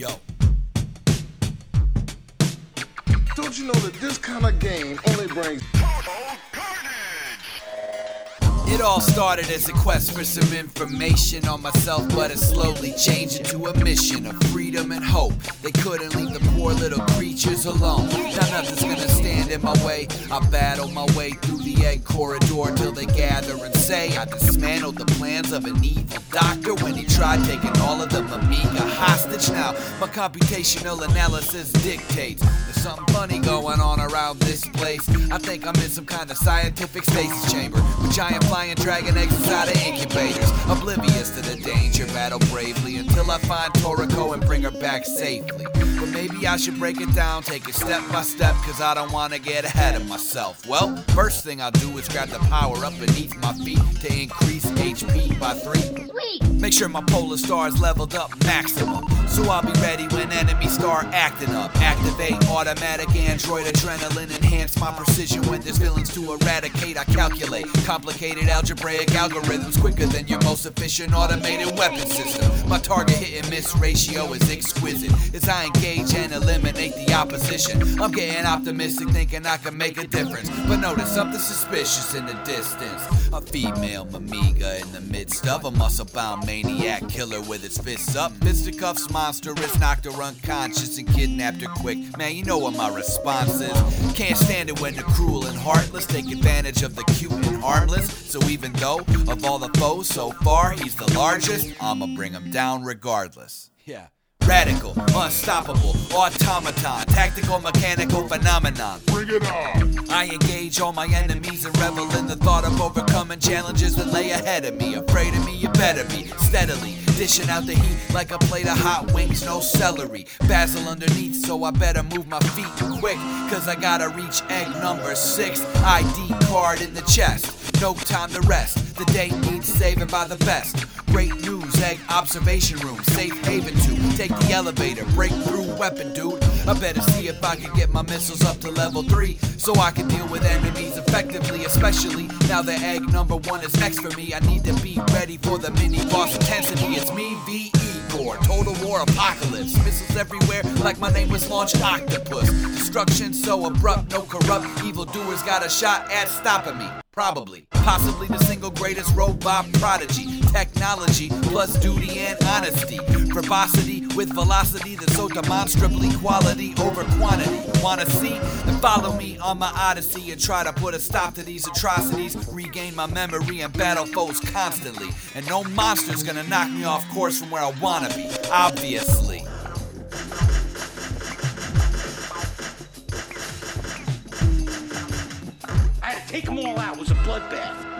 Yo. Don't you know that this kind of game only brings It all started as a quest for some information on myself, but it slowly changed into a mission of freedom and hope. They couldn't leave the poor little creatures alone. Now nothing's gonna stand in my way. I battle my way through the egg corridor till they gather and say I dismantled the plans of an evil doctor when he tried taking all of the Amiga hostage. Now my computational analysis dictates there's something funny going on around this place. I think I'm in some kind of scientific stasis chamber with giant flying dragon eggs inside of incubators. Oblivious to the danger, battle bravely until I find Toriko and bring her back safely. But maybe I should break it down, take it step by step, cause I don't wanna get ahead of myself. Well, first thing I'll do is grab the power up beneath my feet to increase HP by 3. Make sure my polar star is leveled up maximum, so I'll be ready when enemies start acting up. Activate automatic android adrenaline, enhance my precision when there's villains to eradicate. I calculate complicated algebraic algorithms quicker than your most efficient automated weapon system. My target hit and miss ratio is exquisite as I engage and eliminate the opposition. I'm getting optimistic, thinking I can make a difference, but notice something suspicious in the distance. A female Amiga in the midst of a muscle-bound maniac killer with its fists up. Fisticuffs monstrous, knocked her unconscious and kidnapped her quick. Man, you know what my response is. Can't stand it when the cruel and heartless take advantage of the cute and harmless. So even though of all the foes so far he's the largest, I'ma bring him down regardless. Yeah. Radical, unstoppable, automaton, tactical, mechanical phenomenon. Bring it on. I engage all my enemies and revel in the thought of overcoming challenges that lay ahead of me. Afraid of me, you better be. Steadily dishing out the heat like a plate of hot wings, no celery. Basil underneath, so I better move my feet quick, cause I gotta reach egg number 6. ID card in the chest, no time to rest. The day needs saving by the best. Great news, egg observation room, safe haven to take the elevator, breakthrough weapon, dude. I better see if I can get my missiles up to level 3 so I can deal with enemies effectively, especially now that egg number 1 is next for me. I need to be ready for the mini boss intensity. It's me, V. Igor, total war apocalypse. Missiles everywhere like my name was Launch Octopus. Destruction so abrupt, no corrupt evildoers got a shot at stopping me. Probably, possibly the single greatest robot prodigy. Technology plus duty and honesty. Verbosity with velocity that's so demonstrably quality over quantity. Wanna see? Then follow me on my odyssey and try to put a stop to these atrocities. Regain my memory and battle foes constantly. And no monster's gonna knock me off course from where I wanna be, obviously. I had to take them all out. It was a bloodbath.